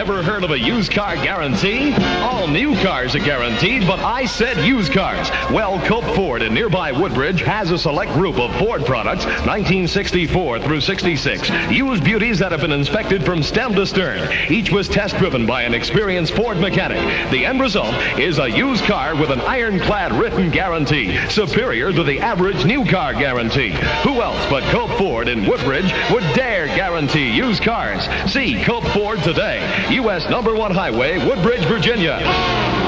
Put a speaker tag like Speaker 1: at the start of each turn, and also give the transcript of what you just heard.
Speaker 1: Ever heard of a used car guarantee? All new cars are guaranteed, but I said used cars. Well, Cope Ford in nearby Woodbridge has a select group of Ford products, 1964 through 66. Used beauties that have been inspected from stem to stern. Each was test driven by an experienced Ford mechanic. The end result is a used car with an ironclad written guarantee, superior to the average new car guarantee. Who else but Cope Ford in Woodbridge would dare guarantee used cars? See Cope Ford today. U.S. #1 Highway, Woodbridge, Virginia.